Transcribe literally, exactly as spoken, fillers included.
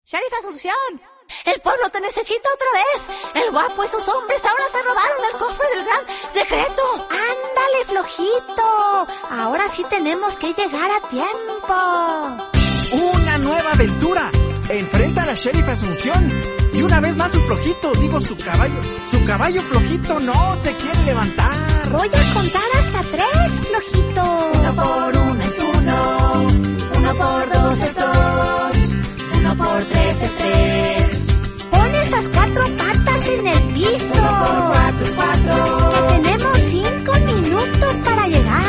Sheriff Asunción, el pueblo te necesita otra vez. El guapo y sus hombres ahora se robaron el cofre del gran secreto. Ándale, flojito. Ahora sí tenemos que llegar a tiempo. Una nueva aventura. Enfrenta a la Sheriff Asunción. Y una vez más su flojito, digo su caballo. Su caballo flojito no se quiere levantar. Voy a contar hasta tres, flojito. Uno por uno es uno. Uno por dos es dos.